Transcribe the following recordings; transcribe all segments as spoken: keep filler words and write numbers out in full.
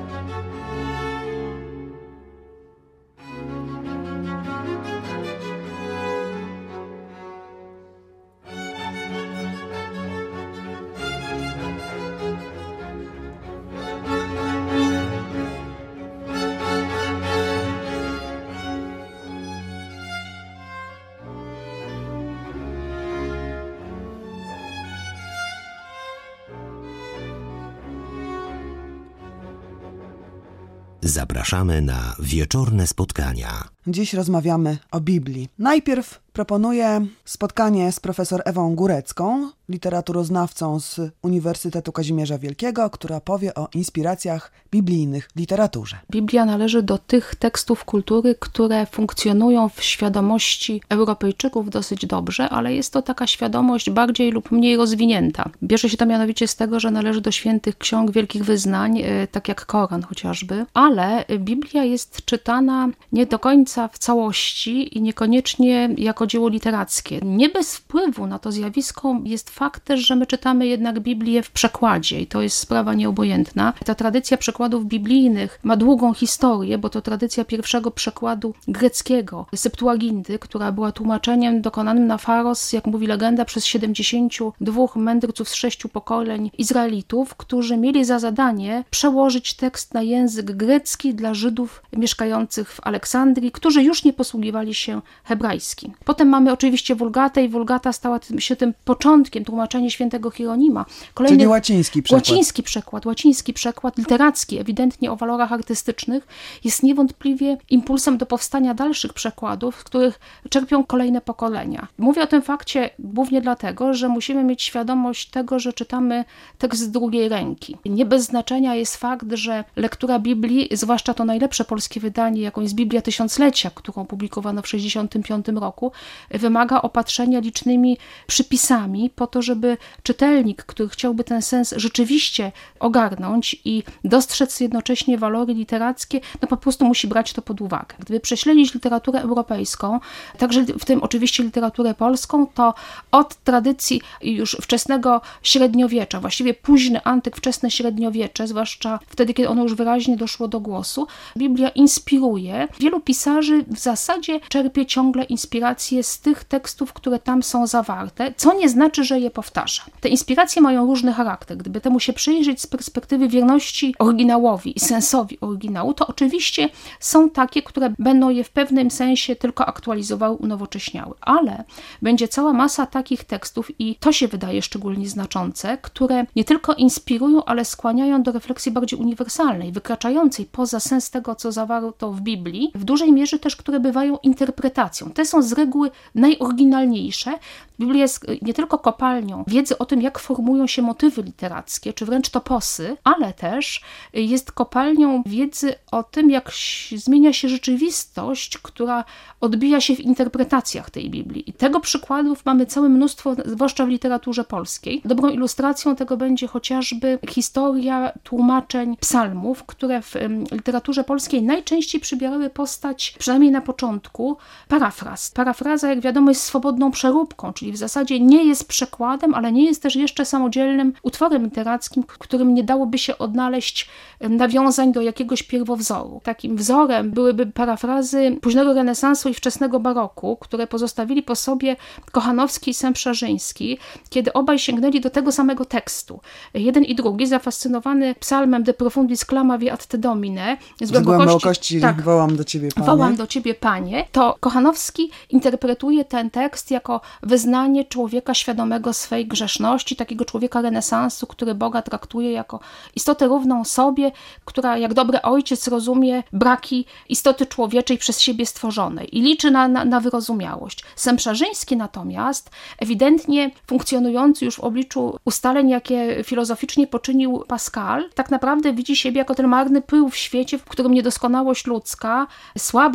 Zapraszamy na wieczorne spotkania. Dziś rozmawiamy o Biblii. Najpierw proponuję spotkanie z profesor Ewą Górecką, literaturoznawcą z Uniwersytetu Kazimierza Wielkiego, która powie o inspiracjach biblijnych w literaturze. Biblia należy do tych tekstów kultury, które funkcjonują w świadomości Europejczyków dosyć dobrze, ale jest to taka świadomość bardziej lub mniej rozwinięta. Bierze się to mianowicie z tego, że należy do świętych ksiąg wielkich wyznań, tak jak Koran chociażby, ale Biblia jest czytana nie do końca w całości i niekoniecznie jako dzieło literackie. Nie bez wpływu na to zjawisko jest fakt też, że my czytamy jednak Biblię w przekładzie i to jest sprawa nieobojętna. Ta tradycja przekładów biblijnych ma długą historię, bo to tradycja pierwszego przekładu greckiego, Septuaginty, która była tłumaczeniem dokonanym na Faros, jak mówi legenda, przez siedemdziesięciu dwóch mędrców z sześciu pokoleń Izraelitów, którzy mieli za zadanie przełożyć tekst na język grecki dla Żydów mieszkających w Aleksandrii, którzy już nie posługiwali się hebrajskim. Potem mamy oczywiście Wulgatę i Wulgata stała się tym początkiem, tłumaczenie świętego Hieronima. Kolejny, Czyli łaciński przekład. Łaciński przekład, łaciński przekład, literacki, ewidentnie o walorach artystycznych, jest niewątpliwie impulsem do powstania dalszych przekładów, z których czerpią kolejne pokolenia. Mówię o tym fakcie głównie dlatego, że musimy mieć świadomość tego, że czytamy tekst z drugiej ręki. Nie bez znaczenia jest fakt, że lektura Biblii, zwłaszcza to najlepsze polskie wydanie, jaką jest Biblia Tysiąclecia, którą publikowano w sześćdziesiątym piątym roku, wymaga opatrzenia licznymi przypisami po to, żeby czytelnik, który chciałby ten sens rzeczywiście ogarnąć i dostrzec jednocześnie walory literackie, no po prostu musi brać to pod uwagę. Gdyby prześledzić literaturę europejską, także w tym oczywiście literaturę polską, to od tradycji już wczesnego średniowiecza, właściwie późny antyk, wczesne średniowiecze, zwłaszcza wtedy, kiedy ono już wyraźnie doszło do głosu, Biblia inspiruje. Wielu pisarzy w zasadzie czerpie ciągle inspiracje z tych tekstów, które tam są zawarte, co nie znaczy, że je powtarza. Te inspiracje mają różny charakter. Gdyby temu się przyjrzeć z perspektywy wierności oryginałowi i sensowi oryginału, to oczywiście są takie, które będą je w pewnym sensie tylko aktualizowały, unowocześniały. Ale będzie cała masa takich tekstów i to się wydaje szczególnie znaczące, które nie tylko inspirują, ale skłaniają do refleksji bardziej uniwersalnej, wykraczającej poza sens tego, co zawarto w Biblii, w dużej mierze też, które bywają interpretacją. Te są z reguły najoryginalniejsze. Biblia jest nie tylko kopalnią wiedzy o tym, jak formują się motywy literackie, czy wręcz toposy, ale też jest kopalnią wiedzy o tym, jak zmienia się rzeczywistość, która odbija się w interpretacjach tej Biblii. I tego przykładów mamy całe mnóstwo, zwłaszcza w literaturze polskiej. Dobrą ilustracją tego będzie chociażby historia tłumaczeń psalmów, które w literaturze polskiej najczęściej przybierały postać, przynajmniej na początku, parafraz. Parafraza, jak wiadomo, jest swobodną przeróbką, czyli w zasadzie nie jest przekładem, ale nie jest też jeszcze samodzielnym utworem literackim, w którym nie dałoby się odnaleźć nawiązań do jakiegoś pierwowzoru. Takim wzorem byłyby parafrazy późnego renesansu i wczesnego baroku, które pozostawili po sobie Kochanowski i Sęprzarzyński, kiedy obaj sięgnęli do tego samego tekstu. Jeden i drugi, zafascynowany psalmem De profundis clamavi ad te domine, z głębokości, głębokości tak, wołam do Ciebie, Panie. Wołam do Ciebie, Panie, to Kochanowski interpretuje ten tekst jako wyznanie człowieka świadomego swej grzeszności, takiego człowieka renesansu, który Boga traktuje jako istotę równą sobie, która jak dobry ojciec rozumie braki istoty człowieczej przez siebie stworzonej i liczy na, na, na wyrozumiałość. Sęprzarzyński natomiast, ewidentnie funkcjonujący już w obliczu ustaleń, jakie filozoficznie poczynił Pascal, tak naprawdę widzi siebie jako ten marny pył w świecie, w którym niedoskonałość ludzka, słabość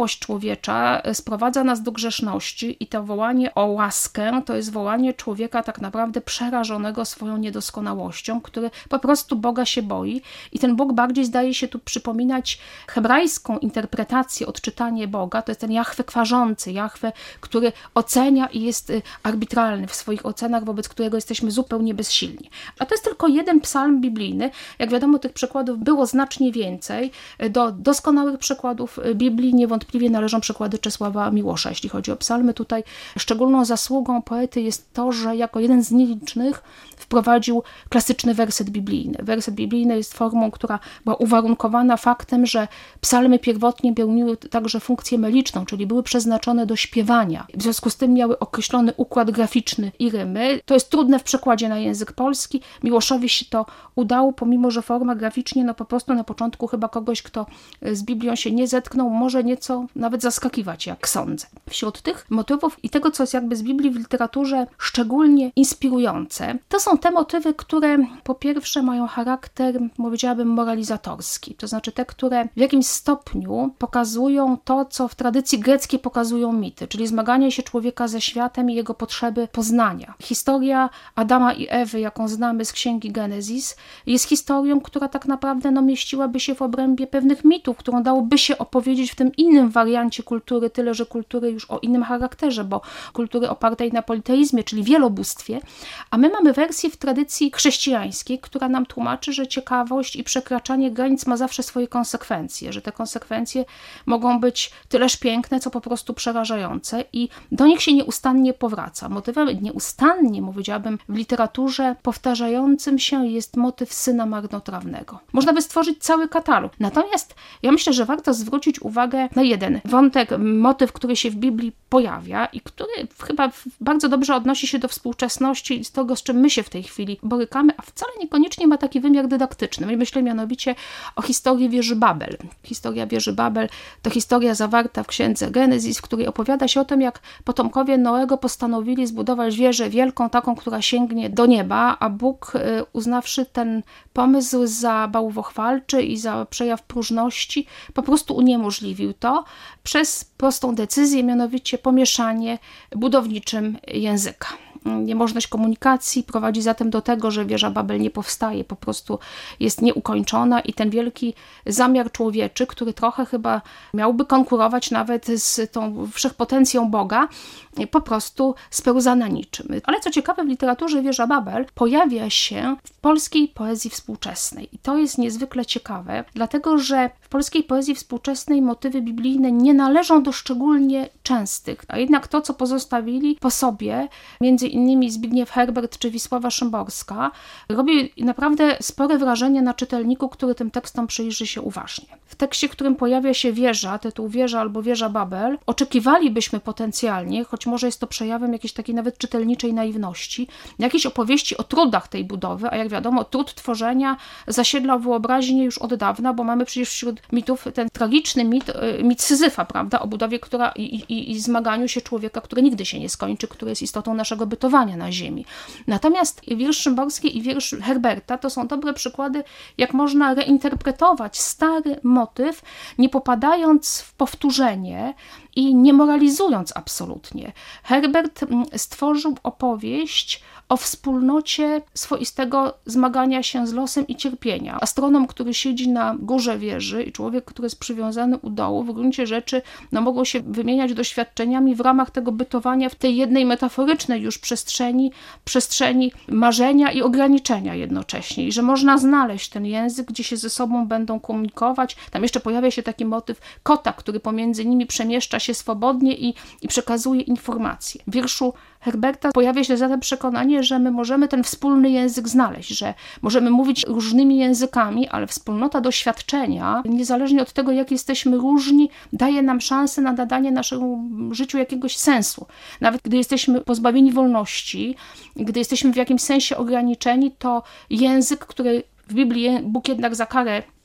Niedoskonałość człowiecza sprowadza nas do grzeszności i to wołanie o łaskę to jest wołanie człowieka tak naprawdę przerażonego swoją niedoskonałością, który po prostu Boga się boi i ten Bóg bardziej zdaje się tu przypominać hebrajską interpretację, odczytanie Boga, to jest ten Jahwe kwarzący, Jahwe, który ocenia i jest arbitralny w swoich ocenach, wobec którego jesteśmy zupełnie bezsilni. A to jest tylko jeden psalm biblijny. Jak wiadomo, tych przykładów było znacznie więcej. Do doskonałych przykładów Biblii niewątpliwie należą przykłady Czesława Miłosza. Jeśli chodzi o psalmy, tutaj szczególną zasługą poety jest to, że jako jeden z nielicznych wprowadził klasyczny werset biblijny. Werset biblijny jest formą, która była uwarunkowana faktem, że psalmy pierwotnie pełniły także funkcję meliczną, czyli były przeznaczone do śpiewania. W związku z tym miały określony układ graficzny i rymy. To jest trudne w przekładzie na język polski. Miłoszowi się to udało, pomimo że forma graficznie, no po prostu na początku chyba kogoś, kto z Biblią się nie zetknął, może nieco nawet zaskakiwać, jak sądzę. Wśród tych motywów i tego, co jest jakby z Biblii w literaturze szczególnie inspirujące, to są te motywy, które po pierwsze mają charakter, powiedziałabym, moralizatorski. To znaczy te, które w jakimś stopniu pokazują to, co w tradycji greckiej pokazują mity, czyli zmaganie się człowieka ze światem i jego potrzeby poznania. Historia Adama i Ewy, jaką znamy z księgi Genezis, jest historią, która tak naprawdę no, mieściłaby się w obrębie pewnych mitów, którą dałoby się opowiedzieć w tym innym wariancie kultury, tyle że kultury już o innym charakterze, bo kultury opartej na politeizmie, czyli wielobóstwie, a my mamy wersję w tradycji chrześcijańskiej, która nam tłumaczy, że ciekawość i przekraczanie granic ma zawsze swoje konsekwencje, że te konsekwencje mogą być tyleż piękne, co po prostu przerażające i do nich się nieustannie powraca. Motywem nieustannie, powiedziałabym, w literaturze powtarzającym się jest motyw syna marnotrawnego. Można by stworzyć cały katalog. Natomiast ja myślę, że warto zwrócić uwagę na jeden wątek, motyw, który się w Biblii pojawia i który chyba bardzo dobrze odnosi się do współczesności i z tego, z czym my się w tej chwili borykamy, a wcale niekoniecznie ma taki wymiar dydaktyczny. Myślę mianowicie o historii wieży Babel. Historia wieży Babel to historia zawarta w księdze Genezis, w której opowiada się o tym, jak potomkowie Noego postanowili zbudować wieżę wielką, taką, która sięgnie do nieba, a Bóg, uznawszy ten pomysł za bałwochwalczy i za przejaw próżności, po prostu uniemożliwił to przez prostą decyzję, mianowicie pomieszanie budowniczym języka. Niemożność komunikacji prowadzi zatem do tego, że wieża Babel nie powstaje, po prostu jest nieukończona i ten wielki zamiar człowieczy, który trochę chyba miałby konkurować nawet z tą wszechpotencją Boga, po prostu spełza na niczym. Ale co ciekawe, w literaturze wieża Babel pojawia się w polskiej poezji współczesnej i to jest niezwykle ciekawe, dlatego że w polskiej poezji współczesnej motywy biblijne nie należą do szczególnie częstych, a jednak to, co pozostawili po sobie, między innymi Zbigniew Herbert czy Wisława Szymborska, robi naprawdę spore wrażenie na czytelniku, który tym tekstom przyjrzy się uważnie. W tekście, w którym pojawia się wieża, tytuł Wieża albo Wieża Babel, oczekiwalibyśmy potencjalnie, choć może jest to przejawem jakiejś takiej nawet czytelniczej naiwności, jakiejś opowieści o trudach tej budowy, a jak wiadomo, trud tworzenia zasiedlał wyobraźnię już od dawna, bo mamy przecież wśród mitów ten tragiczny mit, mit Syzyfa, prawda, o budowie która, i, i, i zmaganiu się człowieka, który nigdy się nie skończy, który jest istotą naszego bytowania na ziemi. Natomiast wiersz Szymborskiej i wiersz Herberta to są dobre przykłady, jak można reinterpretować stary motyw, nie popadając w powtórzenie i nie moralizując absolutnie. Herbert stworzył opowieść o wspólnocie swoistego zmagania się z losem i cierpienia. Astronom, który siedzi na górze wieży i człowiek, który jest przywiązany u dołu, w gruncie rzeczy no, mogą się wymieniać doświadczeniami w ramach tego bytowania w tej jednej metaforycznej już przestrzeni, przestrzeni marzenia i ograniczenia jednocześnie. I że można znaleźć ten język, gdzie się ze sobą będą komunikować. Tam jeszcze pojawia się taki motyw kota, który pomiędzy nimi przemieszcza się swobodnie i, i przekazuje informacje. W wierszu Herberta pojawia się zatem przekonanie, że my możemy ten wspólny język znaleźć, że możemy mówić różnymi językami, ale wspólnota doświadczenia, niezależnie od tego, jak jesteśmy różni, daje nam szansę na nadanie naszemu życiu jakiegoś sensu. Nawet gdy jesteśmy pozbawieni wolności, gdy jesteśmy w jakimś sensie ograniczeni, to język, który w Biblii Bóg jednak za karę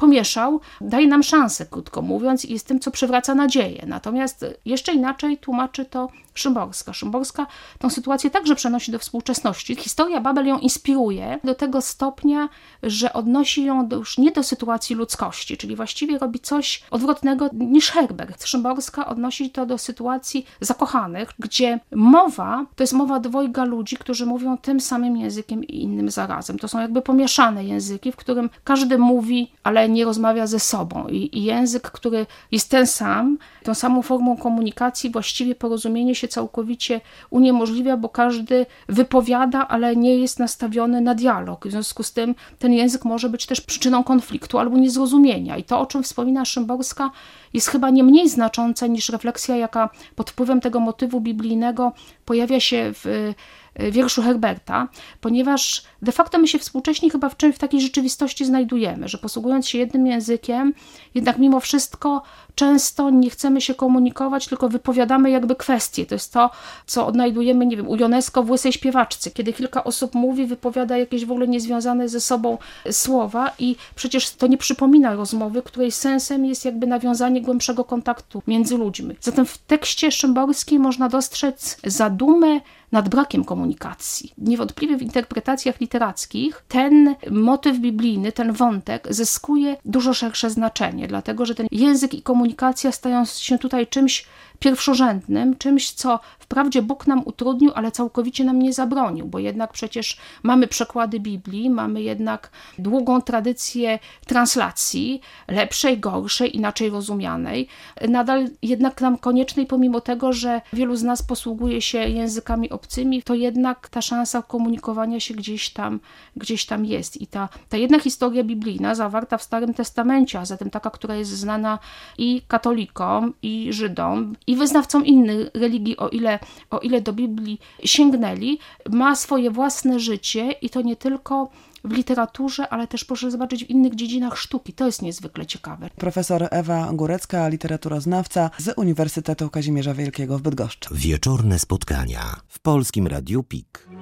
pomieszał, daje nam szansę, krótko mówiąc, i jest tym, co przywraca nadzieję. Natomiast jeszcze inaczej tłumaczy to Szymborska. Szymborska tą sytuację także przenosi do współczesności. Historia Babel ją inspiruje do tego stopnia, że odnosi ją do, już nie do sytuacji ludzkości, czyli właściwie robi coś odwrotnego niż Herbert. Szymborska odnosi to do sytuacji zakochanych, gdzie mowa to jest mowa dwojga ludzi, którzy mówią tym samym językiem i innym zarazem. To są jakby pomieszane języki, w którym każdy mówi, ale nie rozmawia ze sobą. I, i język, który jest ten sam, tą samą formą komunikacji, właściwie porozumienie się całkowicie uniemożliwia, bo każdy wypowiada, ale nie jest nastawiony na dialog. W związku z tym ten język może być też przyczyną konfliktu albo niezrozumienia. I to, o czym wspomina Szymborska, jest chyba nie mniej znaczące niż refleksja, jaka pod wpływem tego motywu biblijnego pojawia się w wierszu Herberta, ponieważ de facto my się współcześnie chyba w czymś w takiej rzeczywistości znajdujemy, że posługując się jednym językiem, jednak mimo wszystko często nie chcemy się komunikować, tylko wypowiadamy jakby kwestie. To jest to, co odnajdujemy, nie wiem, u Ionesco w Łysej Śpiewaczce, kiedy kilka osób mówi, wypowiada jakieś w ogóle niezwiązane ze sobą słowa i przecież to nie przypomina rozmowy, której sensem jest jakby nawiązanie głębszego kontaktu między ludźmi. Zatem w tekście szymborskim można dostrzec zadumę nad brakiem komunikacji. Niewątpliwie w interpretacjach literackich ten motyw biblijny, ten wątek zyskuje dużo szersze znaczenie, dlatego że ten język i komunikacja stają się tutaj czymś pierwszorzędnym, czymś, co wprawdzie Bóg nam utrudnił, ale całkowicie nam nie zabronił, bo jednak przecież mamy przekłady Biblii, mamy jednak długą tradycję translacji, lepszej, gorszej, inaczej rozumianej, nadal jednak nam koniecznej, pomimo tego, że wielu z nas posługuje się językami obcymi, to jednak ta szansa komunikowania się gdzieś tam, gdzieś tam jest. I ta, ta jedna historia biblijna zawarta w Starym Testamencie, a zatem taka, która jest znana i katolikom, i Żydom, i wyznawcom innych religii, o ile, o ile do Biblii sięgnęli, ma swoje własne życie i to nie tylko w literaturze, ale też proszę zobaczyć w innych dziedzinach sztuki. To jest niezwykle ciekawe. Profesor Ewa Górecka, literaturoznawca z Uniwersytetu Kazimierza Wielkiego w Bydgoszczy. Wieczorne spotkania w Polskim Radiu P I K.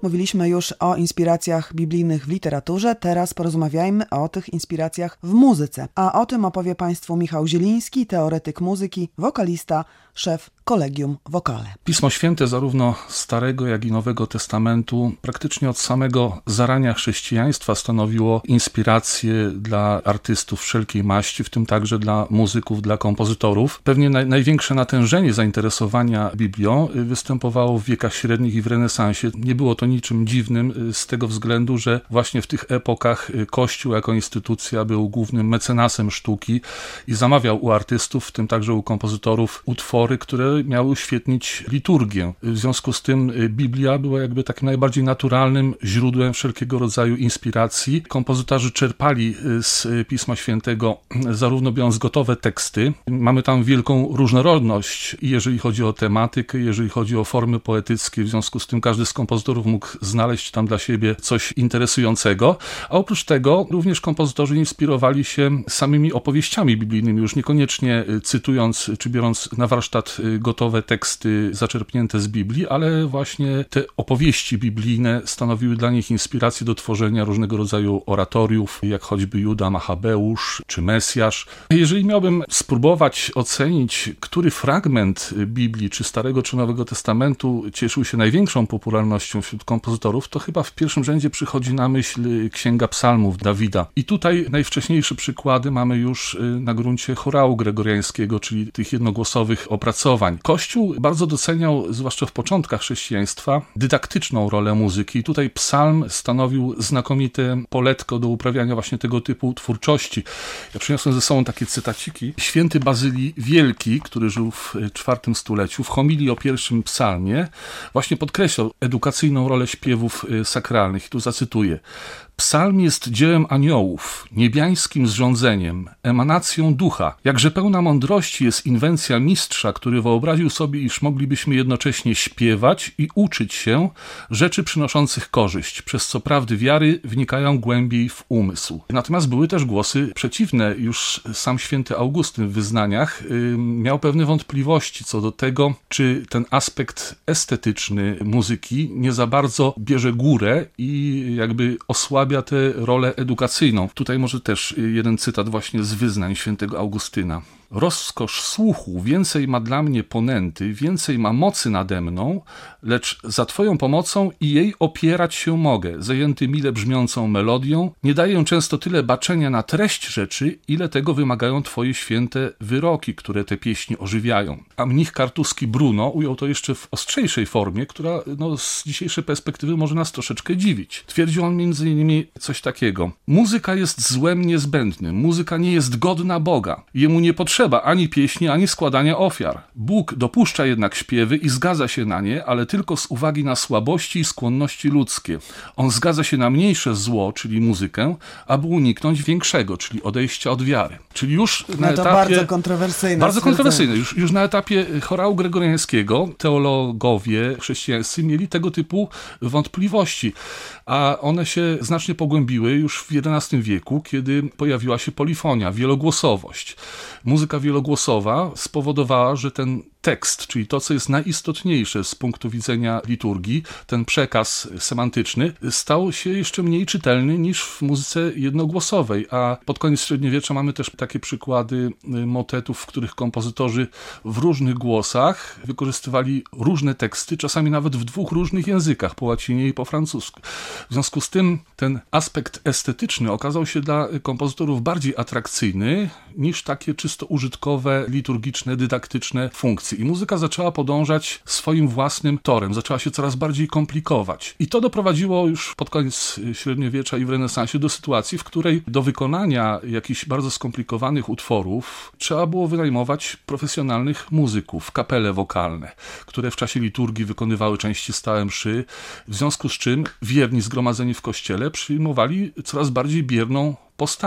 Mówiliśmy już o inspiracjach biblijnych w literaturze, teraz porozmawiajmy o tych inspiracjach w muzyce. A o tym opowie Państwu Michał Zieliński, teoretyk muzyki, wokalista, szef Collegium Vocale. Pismo Święte zarówno Starego, jak i Nowego Testamentu praktycznie od samego zarania chrześcijaństwa stanowiło inspirację dla artystów wszelkiej maści, w tym także dla muzyków, dla kompozytorów. Pewnie naj, największe natężenie zainteresowania Biblią występowało w wiekach średnich i w renesansie. Nie było to niczym dziwnym z tego względu, że właśnie w tych epokach Kościół jako instytucja był głównym mecenasem sztuki i zamawiał u artystów, w tym także u kompozytorów, utwory, które miały uświetnić liturgię. W związku z tym Biblia była jakby takim najbardziej naturalnym źródłem wszelkiego rodzaju inspiracji. Kompozytorzy czerpali z Pisma Świętego zarówno biorąc gotowe teksty. Mamy tam wielką różnorodność, jeżeli chodzi o tematykę, jeżeli chodzi o formy poetyckie. W związku z tym każdy z kompozytorów mógł znaleźć tam dla siebie coś interesującego. A oprócz tego również kompozytorzy inspirowali się samymi opowieściami biblijnymi, już niekoniecznie cytując czy biorąc na warsztat gotowe teksty zaczerpnięte z Biblii, ale właśnie te opowieści biblijne stanowiły dla nich inspirację do tworzenia różnego rodzaju oratoriów, jak choćby Juda Machabeusz czy Mesjasz. Jeżeli miałbym spróbować ocenić, który fragment Biblii, czy Starego, czy Nowego Testamentu cieszył się największą popularnością wśród kompozytorów, to chyba w pierwszym rzędzie przychodzi na myśl Księga Psalmów Dawida. I tutaj najwcześniejsze przykłady mamy już na gruncie chorału gregoriańskiego, czyli tych jednogłosowych opracowań. Kościół bardzo doceniał, zwłaszcza w początkach chrześcijaństwa, dydaktyczną rolę muzyki. I tutaj psalm stanowił znakomite poletko do uprawiania właśnie tego typu twórczości. Ja przyniosłem ze sobą takie cytaciki. Święty Bazylii Wielki, który żył w czwartym stuleciu, w homilii o pierwszym psalmie właśnie podkreślał edukacyjną rolę śpiewów sakralnych. I tu zacytuję. Psalm jest dziełem aniołów, niebiańskim zrządzeniem, emanacją ducha. Jakże pełna mądrości jest inwencja mistrza, który wyobraził sobie, iż moglibyśmy jednocześnie śpiewać i uczyć się rzeczy przynoszących korzyść, przez co prawdy wiary wnikają głębiej w umysł. Natomiast były też głosy przeciwne. Już sam święty Augustyn w wyznaniach yy, miał pewne wątpliwości co do tego, czy ten aspekt estetyczny muzyki nie za bardzo bierze górę i jakby osłabia tę rolę edukacyjną. Tutaj może też jeden cytat właśnie z wyznań świętego Augustyna. Rozkosz słuchu więcej ma dla mnie ponęty, więcej ma mocy nade mną, lecz za Twoją pomocą i jej opierać się mogę. Zajęty mile brzmiącą melodią, nie daję często tyle baczenia na treść rzeczy, ile tego wymagają Twoje święte wyroki, które te pieśni ożywiają. A mnich kartuski Bruno ujął to jeszcze w ostrzejszej formie, która no, z dzisiejszej perspektywy może nas troszeczkę dziwić. Twierdził on między innymi coś takiego. Muzyka jest złem niezbędnym, muzyka nie jest godna Boga. Jemu nie potrzeba ani pieśni, ani składania ofiar. Bóg dopuszcza jednak śpiewy i zgadza się na nie, ale tylko z uwagi na słabości i skłonności ludzkie. On zgadza się na mniejsze zło, czyli muzykę, aby uniknąć większego, czyli odejścia od wiary. Czyli już na no to etapie... bardzo kontrowersyjne. Bardzo kontrowersyjne. Już, już na etapie chorału gregoriańskiego teologowie chrześcijańscy mieli tego typu wątpliwości, a one się znacznie pogłębiły już w jedenastym wieku, kiedy pojawiła się polifonia, wielogłosowość. Muzyka wielogłosowa spowodowała, że ten tekst, czyli to, co jest najistotniejsze z punktu widzenia liturgii, ten przekaz semantyczny, stał się jeszcze mniej czytelny niż w muzyce jednogłosowej, a pod koniec średniowiecza mamy też takie przykłady motetów, w których kompozytorzy w różnych głosach wykorzystywali różne teksty, czasami nawet w dwóch różnych językach, po łacinie i po francusku. W związku z tym ten aspekt estetyczny okazał się dla kompozytorów bardziej atrakcyjny niż takie czysto użytkowe, liturgiczne, dydaktyczne funkcje. I muzyka zaczęła podążać swoim własnym torem, zaczęła się coraz bardziej komplikować. I to doprowadziło już pod koniec średniowiecza i w renesansie do sytuacji, w której do wykonania jakichś bardzo skomplikowanych utworów trzeba było wynajmować profesjonalnych muzyków, kapele wokalne, które w czasie liturgii wykonywały części stałe mszy, w związku z czym wierni zgromadzeni w kościele przyjmowali coraz bardziej bierną postawę.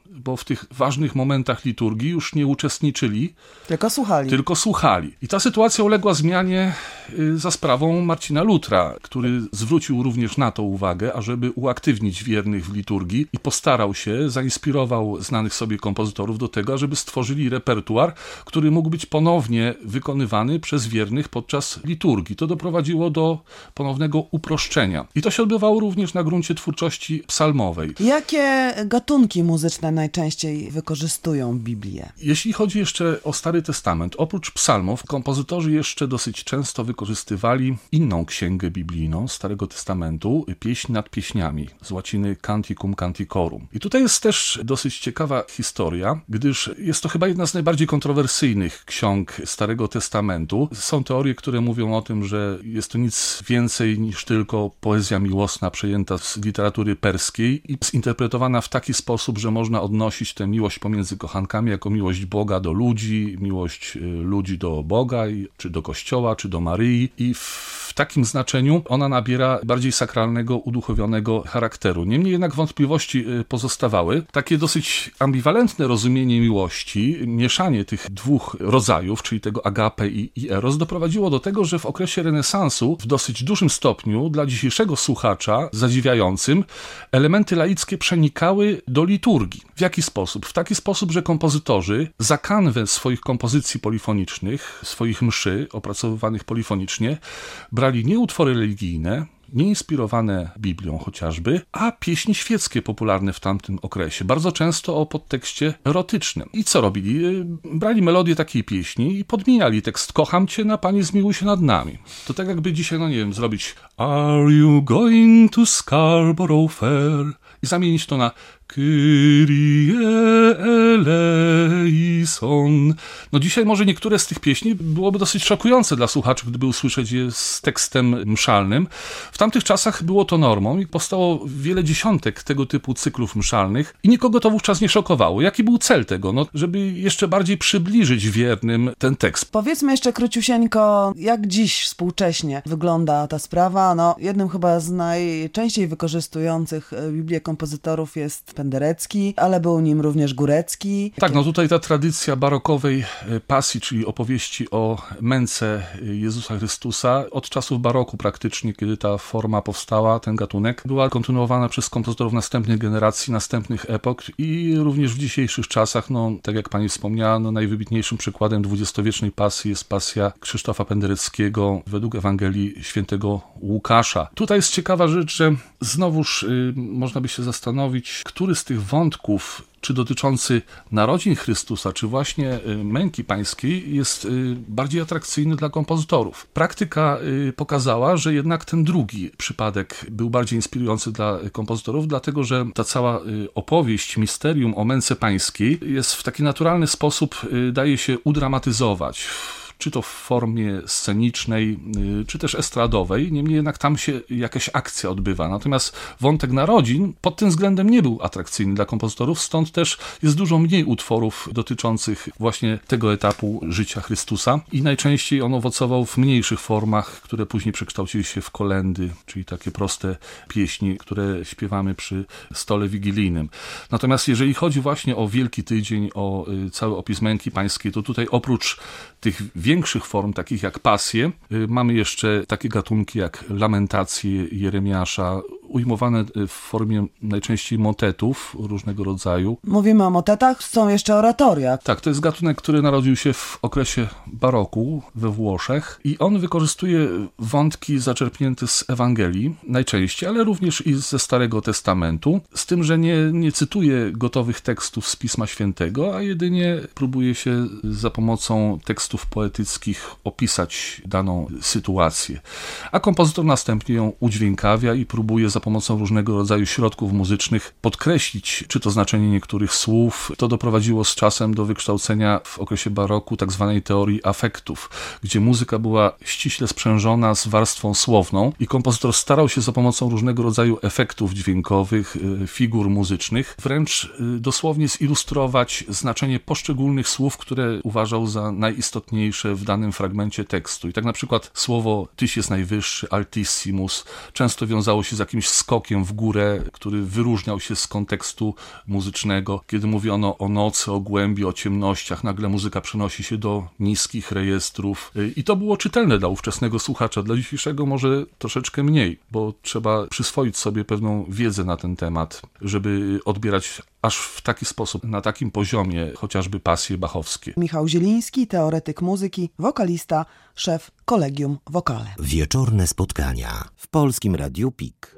bo w tych ważnych momentach liturgii już nie uczestniczyli, tylko słuchali. Tylko słuchali. I ta sytuacja uległa zmianie za sprawą Marcina Lutra, który zwrócił również na to uwagę, ażeby uaktywnić wiernych w liturgii i postarał się, zainspirował znanych sobie kompozytorów do tego, ażeby stworzyli repertuar, który mógł być ponownie wykonywany przez wiernych podczas liturgii. To doprowadziło do ponownego uproszczenia. I to się odbywało również na gruncie twórczości psalmowej. Jakie gatunki muzyczne najczęściej wykorzystują Biblię? Jeśli chodzi jeszcze o Stary Testament, oprócz psalmów, kompozytorzy jeszcze dosyć często wykorzystywali inną księgę biblijną Starego Testamentu, pieśń nad pieśniami, z łaciny Canticum Canticorum. I tutaj jest też dosyć ciekawa historia, gdyż jest to chyba jedna z najbardziej kontrowersyjnych ksiąg Starego Testamentu. Są teorie, które mówią o tym, że jest to nic więcej niż tylko poezja miłosna przejęta z literatury perskiej i zinterpretowana w taki sposób, że można odnosić tę miłość pomiędzy kochankami jako miłość Boga do ludzi, miłość ludzi do Boga, czy do Kościoła, czy do Maryi i w takim znaczeniu ona nabiera bardziej sakralnego, uduchowionego charakteru. Niemniej jednak wątpliwości pozostawały. Takie dosyć ambiwalentne rozumienie miłości, mieszanie tych dwóch rodzajów, czyli tego agape i, i eros, doprowadziło do tego, że w okresie renesansu w dosyć dużym stopniu dla dzisiejszego słuchacza zadziwiającym elementy laickie przenikały do liturgii. W jaki sposób? W taki sposób, że kompozytorzy za kanwę swoich kompozycji polifonicznych, swoich mszy opracowywanych polifonicznie, brali nie utwory religijne, nie inspirowane Biblią chociażby, a pieśni świeckie popularne w tamtym okresie, bardzo często o podtekście erotycznym. I co robili? Brali melodię takiej pieśni i podmieniali tekst "Kocham cię, na Panie zmiłuj się nad nami". To tak jakby dzisiaj, no nie wiem, zrobić "Are you going to Scarborough Fair" i zamienić to na Kyrie eleison. No dzisiaj może niektóre z tych pieśni byłoby dosyć szokujące dla słuchaczy, gdyby usłyszeć je z tekstem mszalnym. W tamtych czasach było to normą i powstało wiele dziesiątek tego typu cyklów mszalnych i nikogo to wówczas nie szokowało. Jaki był cel tego? No, żeby jeszcze bardziej przybliżyć wiernym ten tekst. Powiedzmy jeszcze króciusieńko, jak dziś współcześnie wygląda ta sprawa. No, jednym chyba z najczęściej wykorzystujących Biblię kompozytorów jest Penderecki, ale był nim również Górecki. Tak, no tutaj ta tradycja barokowej pasji, czyli opowieści o męce Jezusa Chrystusa, od czasów baroku praktycznie, kiedy ta forma powstała, ten gatunek, była kontynuowana przez kompozytorów następnych generacji, następnych epok i również w dzisiejszych czasach, no tak jak pani wspomniała, no, najwybitniejszym przykładem dwudziestowiecznej pasji jest pasja Krzysztofa Pendereckiego według Ewangelii świętego Łukasza. Tutaj jest ciekawa rzecz, że znowuż y, można by się zastanowić, który z tych wątków, czy dotyczący narodzin Chrystusa, czy właśnie męki pańskiej, jest bardziej atrakcyjny dla kompozytorów. Praktyka pokazała, że jednak ten drugi przypadek był bardziej inspirujący dla kompozytorów, dlatego że ta cała opowieść, misterium o męce pańskiej jest w taki naturalny sposób, daje się udramatyzować. Czy to w formie scenicznej, czy też estradowej, niemniej jednak tam się jakaś akcja odbywa. Natomiast wątek narodzin pod tym względem nie był atrakcyjny dla kompozytorów, stąd też jest dużo mniej utworów dotyczących właśnie tego etapu życia Chrystusa i najczęściej on owocował w mniejszych formach, które później przekształciły się w kolędy, czyli takie proste pieśni, które śpiewamy przy stole wigilijnym. Natomiast jeżeli chodzi właśnie o Wielki Tydzień, o cały opis męki pańskiej, to tutaj oprócz tych większych form, takich jak pasje, mamy jeszcze takie gatunki jak lamentacje Jeremiasza, ujmowane w formie najczęściej motetów różnego rodzaju. Mówimy o motetach, są jeszcze oratoria. Tak, to jest gatunek, który narodził się w okresie baroku we Włoszech i on wykorzystuje wątki zaczerpnięte z Ewangelii najczęściej, ale również i ze Starego Testamentu, z tym, że nie, nie cytuje gotowych tekstów z Pisma Świętego, a jedynie próbuje się za pomocą tekstów poetyckich opisać daną sytuację. A kompozytor następnie ją udźwiękawia i próbuje za pomocą różnego rodzaju środków muzycznych podkreślić, czy to znaczenie niektórych słów. To doprowadziło z czasem do wykształcenia w okresie baroku tak zwanej teorii afektów, gdzie muzyka była ściśle sprzężona z warstwą słowną i kompozytor starał się za pomocą różnego rodzaju efektów dźwiękowych, figur muzycznych, wręcz dosłownie zilustrować znaczenie poszczególnych słów, które uważał za najistotniejsze w danym fragmencie tekstu. I tak na przykład słowo Tyś jest najwyższy, altissimus, często wiązało się z jakimś skokiem w górę, który wyróżniał się z kontekstu muzycznego. Kiedy mówiono o nocy, o głębi, o ciemnościach, nagle muzyka przenosi się do niskich rejestrów i to było czytelne dla ówczesnego słuchacza. Dla dzisiejszego może troszeczkę mniej, bo trzeba przyswoić sobie pewną wiedzę na ten temat, żeby odbierać aż w taki sposób, na takim poziomie chociażby pasje bachowskie. Michał Zieliński, teoretyk muzyki, wokalista, szef Collegium Vocale. Wieczorne spotkania w Polskim Radiu Pik.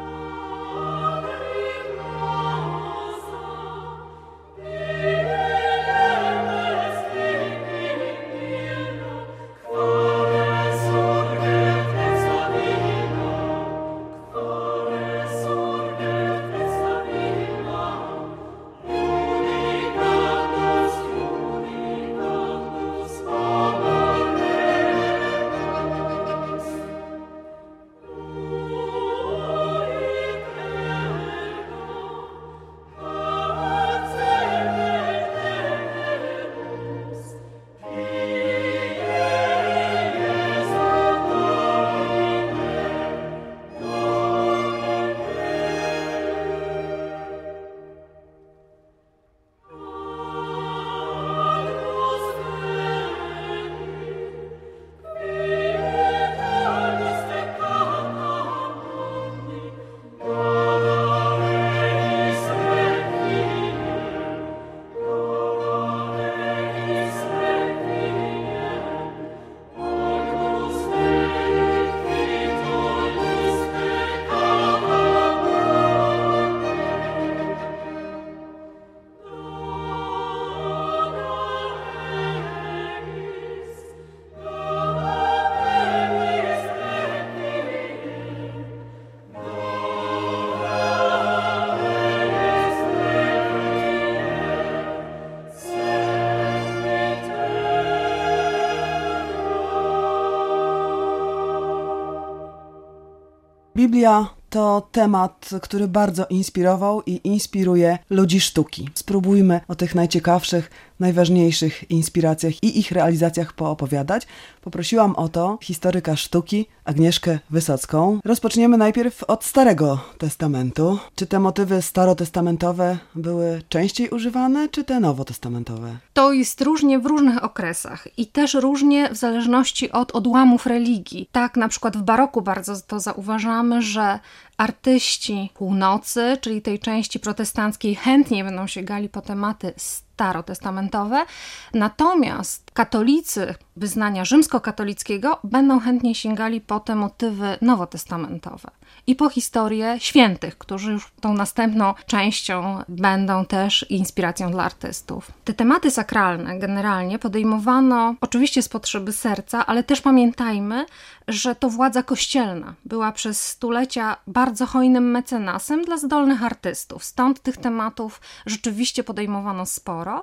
Biblia to temat, który bardzo inspirował i inspiruje ludzi sztuki. Spróbujmy o tych najciekawszych, najważniejszych inspiracjach i ich realizacjach poopowiadać. Poprosiłam o to historyka sztuki Agnieszkę Wysocką. Rozpoczniemy najpierw od Starego Testamentu. Czy te motywy starotestamentowe były częściej używane, czy te nowotestamentowe? To jest różnie w różnych okresach i też różnie w zależności od odłamów religii. Tak na przykład w baroku bardzo to zauważamy, że artyści północy, czyli tej części protestanckiej, chętnie będą sięgali po tematy starotestamentowe, natomiast katolicy wyznania rzymskokatolickiego będą chętnie sięgali po te motywy nowotestamentowe i po historię świętych, którzy już tą następną częścią będą też inspiracją dla artystów. Te tematy sakralne generalnie podejmowano oczywiście z potrzeby serca, ale też pamiętajmy, że to władza kościelna była przez stulecia bardzo hojnym mecenasem dla zdolnych artystów. Stąd tych tematów rzeczywiście podejmowano sporo.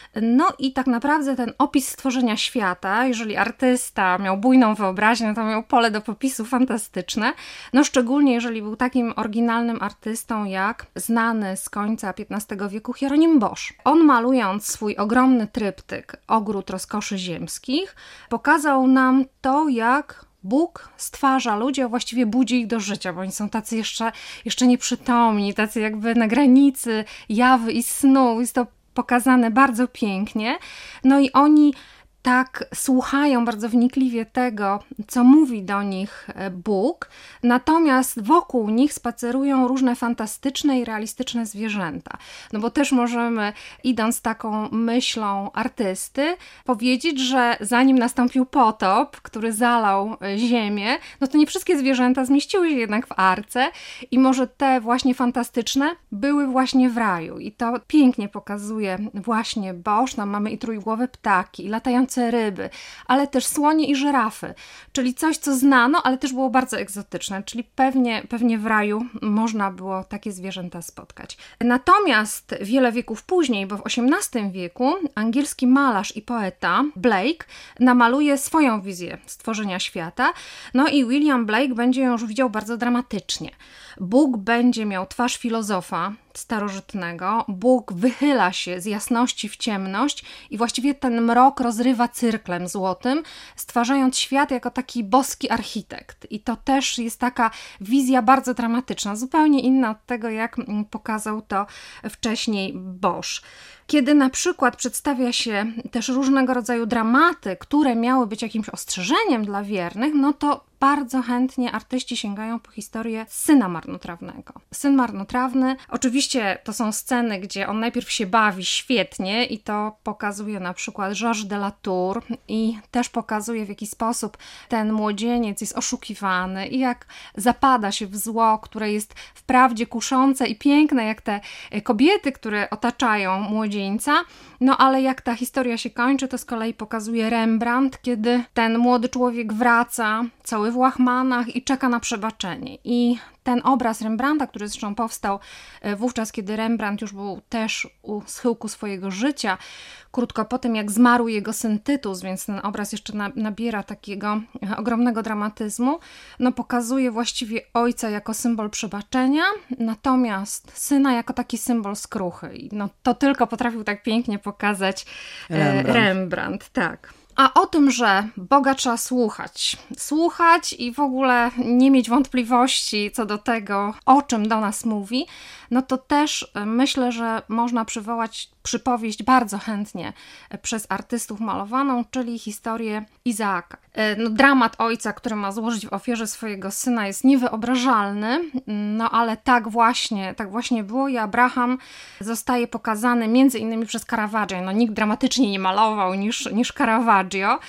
No i tak naprawdę ten opis stworzenia świata, jeżeli artysta miał bujną wyobraźnię, to miał pole do popisu fantastyczne, no szczególnie jeżeli był takim oryginalnym artystą jak znany z końca piętnastego wieku Hieronim Bosch. On, malując swój ogromny tryptyk Ogród rozkoszy ziemskich, pokazał nam to, jak Bóg stwarza ludzi, a właściwie budzi ich do życia, bo oni są tacy jeszcze, jeszcze nieprzytomni, tacy jakby na granicy jawy i snu. Jest to pokazane bardzo pięknie. No i oni tak słuchają bardzo wnikliwie tego, co mówi do nich Bóg, natomiast wokół nich spacerują różne fantastyczne i realistyczne zwierzęta. No bo też możemy, idąc taką myślą artysty, powiedzieć, że zanim nastąpił potop, który zalał ziemię, no to nie wszystkie zwierzęta zmieściły się jednak w arce i może te właśnie fantastyczne były właśnie w raju. I to pięknie pokazuje właśnie Bosch. Tam mamy i trójgłowe ptaki, i latające ryby, ale też słonie i żyrafy, czyli coś, co znano, ale też było bardzo egzotyczne, czyli pewnie, pewnie w raju można było takie zwierzęta spotkać. Natomiast wiele wieków później, bo w osiemnastym wieku, angielski malarz i poeta Blake namaluje swoją wizję stworzenia świata, no i William Blake będzie ją już widział bardzo dramatycznie. Bóg będzie miał twarz filozofa starożytnego, Bóg wychyla się z jasności w ciemność i właściwie ten mrok rozrywa cyrklem złotym, stwarzając świat jako taki boski architekt. I to też jest taka wizja bardzo dramatyczna, zupełnie inna od tego, jak pokazał to wcześniej Bosch. Kiedy na przykład przedstawia się też różnego rodzaju dramaty, które miały być jakimś ostrzeżeniem dla wiernych, no to bardzo chętnie artyści sięgają po historię syna marnotrawnego. Syn marnotrawny, oczywiście to są sceny, gdzie on najpierw się bawi świetnie i to pokazuje na przykład Georges de la Tour i też pokazuje, w jaki sposób ten młodzieniec jest oszukiwany i jak zapada się w zło, które jest wprawdzie kuszące i piękne, jak te kobiety, które otaczają młodzieńca, no ale jak ta historia się kończy, to z kolei pokazuje Rembrandt, kiedy ten młody człowiek wraca, cały w łachmanach i czeka na przebaczenie. I ten obraz Rembrandta, który zresztą powstał wówczas, kiedy Rembrandt już był też u schyłku swojego życia, krótko po tym, jak zmarł jego syn Tytus, więc ten obraz jeszcze nabiera takiego ogromnego dramatyzmu, no pokazuje właściwie ojca jako symbol przebaczenia, natomiast syna jako taki symbol skruchy. I no to tylko potrafił tak pięknie pokazać Rembrandt, Rembrandt tak. A o tym, że Boga trzeba słuchać, słuchać i w ogóle nie mieć wątpliwości co do tego, o czym do nas mówi, no to też myślę, że można przywołać przypowieść bardzo chętnie przez artystów malowaną, czyli historię Izaaka. No, dramat ojca, który ma złożyć w ofierze swojego syna, jest niewyobrażalny, no ale tak właśnie, tak właśnie było i Abraham zostaje pokazany między innymi przez Caravaggio. No nikt dramatycznie nie malował niż, niż Caravaggio.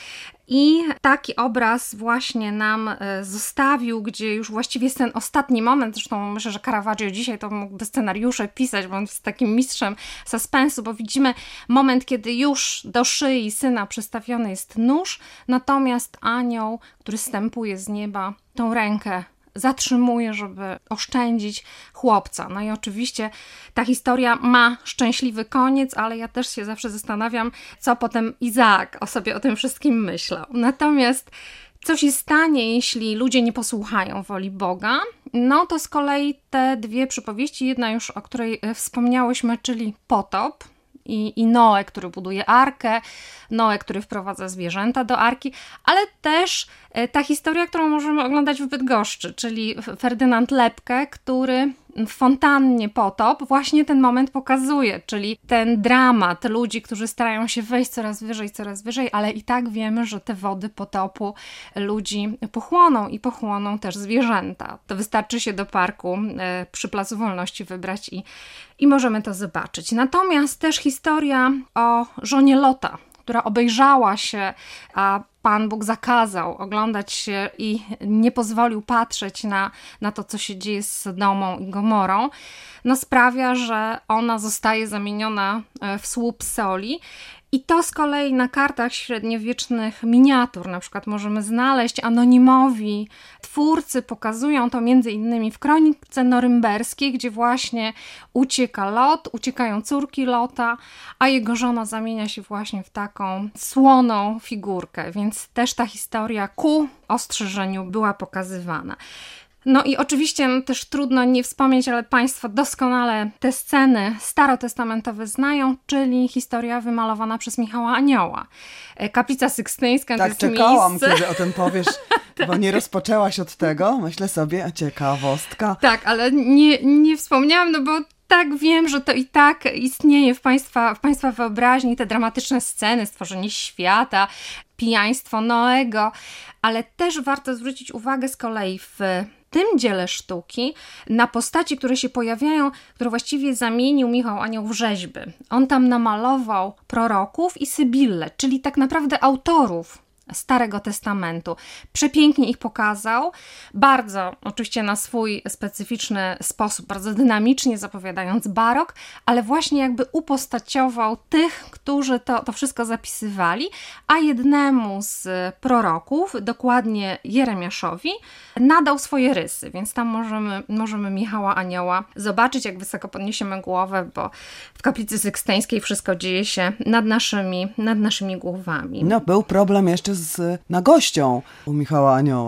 I taki obraz właśnie nam zostawił, gdzie już właściwie jest ten ostatni moment, zresztą myślę, że Caravaggio dzisiaj to mógłby scenariusze pisać, bo on jest takim mistrzem suspensu, bo widzimy moment, kiedy już do szyi syna przystawiony jest nóż, natomiast anioł, który zstępuje z nieba, tą rękę zatrzymuje, żeby oszczędzić chłopca. No i oczywiście ta historia ma szczęśliwy koniec, ale ja też się zawsze zastanawiam, co potem Izaak o sobie o tym wszystkim myślał. Natomiast co się stanie, jeśli ludzie nie posłuchają woli Boga? No to z kolei te dwie przypowieści, jedna już, o której wspomniałyśmy, czyli potop, I, i Noe, który buduje arkę, Noe, który wprowadza zwierzęta do arki, ale też ta historia, którą możemy oglądać w Bydgoszczy, czyli Ferdynand Lepke, który w fontannie Potop właśnie ten moment pokazuje, czyli ten dramat ludzi, którzy starają się wejść coraz wyżej, coraz wyżej, ale i tak wiemy, że te wody potopu ludzi pochłoną i pochłoną też zwierzęta. To wystarczy się do parku e, przy Placu Wolności wybrać i, i możemy to zobaczyć. Natomiast też historia o żonie Lota, która obejrzała się, a Pan Bóg zakazał oglądać się i nie pozwolił patrzeć na, na to, co się dzieje z Sodomą i Gomorą, no sprawia, że ona zostaje zamieniona w słup soli. I to z kolei na kartach średniowiecznych miniatur na przykład możemy znaleźć. Anonimowi twórcy pokazują to między innymi w kronice norymberskiej, gdzie właśnie ucieka Lot, uciekają córki Lota, a jego żona zamienia się właśnie w taką słoną figurkę, więc też ta historia ku ostrzeżeniu była pokazywana. No i oczywiście no, też trudno nie wspomnieć, ale Państwo doskonale te sceny starotestamentowe znają, czyli historia wymalowana przez Michała Anioła. Kaplica Sykstyńska to tak, jest czekałam, miejsce... kiedy o tym powiesz, bo nie rozpoczęłaś od tego. Myślę sobie, a ciekawostka. Tak, ale nie, nie wspomniałam, no bo tak wiem, że to i tak istnieje w Państwa, w Państwa wyobraźni, te dramatyczne sceny, stworzenie świata, pijaństwo Noego, ale też warto zwrócić uwagę z kolei w tym dziele sztuki na postaci, które się pojawiają, które właściwie zamienił Michał Anioł w rzeźby. On tam namalował proroków i Sybillę, czyli tak naprawdę autorów Starego Testamentu. Przepięknie ich pokazał, bardzo oczywiście na swój specyficzny sposób, bardzo dynamicznie zapowiadając barok, ale właśnie jakby upostaciował tych, którzy to, to wszystko zapisywali, a jednemu z proroków, dokładnie Jeremiaszowi, nadał swoje rysy, więc tam możemy, możemy Michała Anioła zobaczyć, jak wysoko podniesiemy głowę, bo w Kaplicy Sykstyńskiej wszystko dzieje się nad naszymi, nad naszymi głowami. No, był problem jeszcze z nagością u Michała Anioła.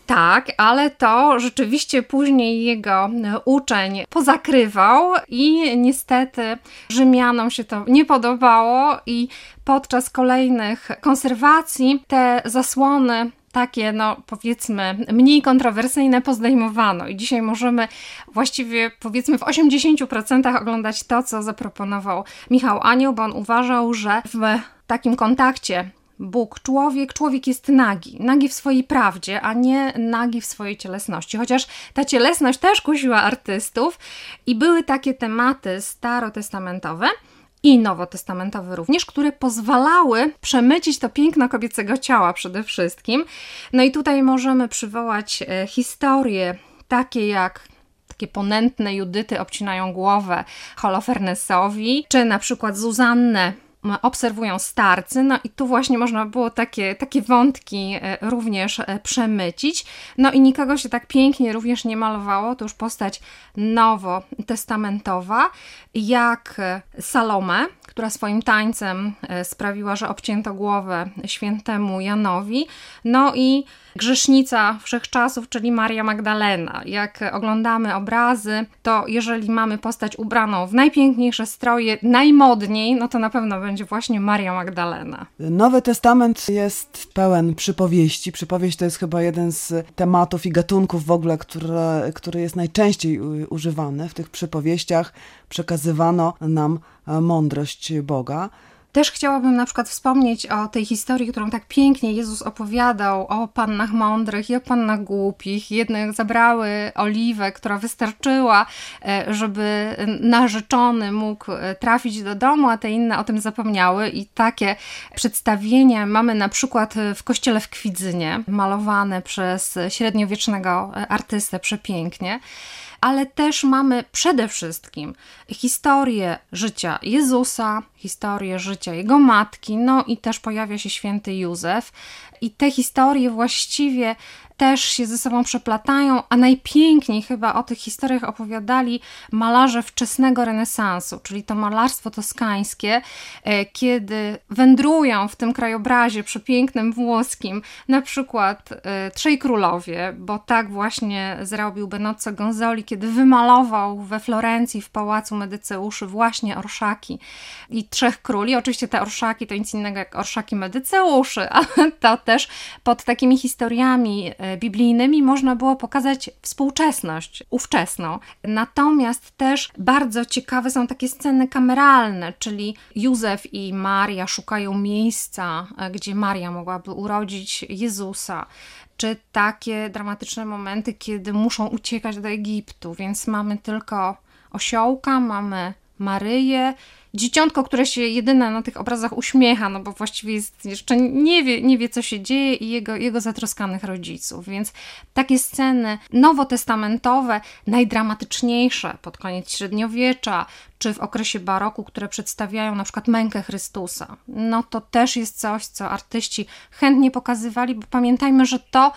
Tak, ale to rzeczywiście później jego uczeń pozakrywał i niestety Rzymianom się to nie podobało i podczas kolejnych konserwacji te zasłony takie, no powiedzmy, mniej kontrowersyjne pozdejmowano i dzisiaj możemy właściwie, powiedzmy, w osiemdziesięciu procentach oglądać to, co zaproponował Michał Anioł, bo on uważał, że w takim kontakcie Bóg, człowiek, człowiek jest nagi, nagi w swojej prawdzie, a nie nagi w swojej cielesności, chociaż ta cielesność też kusiła artystów i były takie tematy starotestamentowe i nowotestamentowe również, które pozwalały przemycić to piękno kobiecego ciała przede wszystkim. No i tutaj możemy przywołać e, historie takie jak takie ponętne Judyty obcinają głowę Holofernesowi, czy na przykład Zuzannę obserwują starcy, no i tu właśnie można było takie, takie wątki również przemycić. No i nikogo się tak pięknie również nie malowało, to już postać nowotestamentowa, jak Salome, która swoim tańcem sprawiła, że obcięto głowę świętemu Janowi, no i grzesznica wszechczasów, czyli Maria Magdalena. Jak oglądamy obrazy, to jeżeli mamy postać ubraną w najpiękniejsze stroje, najmodniej, no to na pewno będzie właśnie Maria Magdalena. Nowy Testament jest pełen przypowieści. Przypowieść to jest chyba jeden z tematów i gatunków w ogóle, które, który jest najczęściej używany. W tych przypowieściach przekazywano nam mądrość Boga. Też chciałabym na przykład wspomnieć o tej historii, którą tak pięknie Jezus opowiadał o pannach mądrych i o pannach głupich. Jedne zabrały oliwę, która wystarczyła, żeby narzeczony mógł trafić do domu, a te inne o tym zapomniały. I takie przedstawienie mamy na przykład w kościele w Kwidzynie, malowane przez średniowiecznego artystę przepięknie. Ale też mamy przede wszystkim historię życia Jezusa, historię życia jego matki, no i też pojawia się święty Józef. I te historie właściwie też się ze sobą przeplatają, a najpiękniej chyba o tych historiach opowiadali malarze wczesnego renesansu, czyli to malarstwo toskańskie, kiedy wędrują w tym krajobrazie przepięknym włoskim, na przykład Trzej Królowie, bo tak właśnie zrobił Benozzo Gonzoli, kiedy wymalował we Florencji w Pałacu Medyceuszy właśnie orszaki i Trzech Króli. Oczywiście te orszaki to nic innego jak orszaki Medyceuszy, ale to też pod takimi historiami biblijnymi można było pokazać współczesność, ówczesną. Natomiast też bardzo ciekawe są takie sceny kameralne, czyli Józef i Maria szukają miejsca, gdzie Maria mogłaby urodzić Jezusa, czy takie dramatyczne momenty, kiedy muszą uciekać do Egiptu, więc mamy tylko osiołka, mamy Maryję, dzieciątko, które się jedyne na tych obrazach uśmiecha, no bo właściwie jest, jeszcze nie wie, nie wie co się dzieje i jego, jego zatroskanych rodziców. Więc takie sceny nowotestamentowe, najdramatyczniejsze pod koniec średniowiecza, czy w okresie baroku, które przedstawiają na przykład mękę Chrystusa, no to też jest coś, co artyści chętnie pokazywali, bo pamiętajmy, że to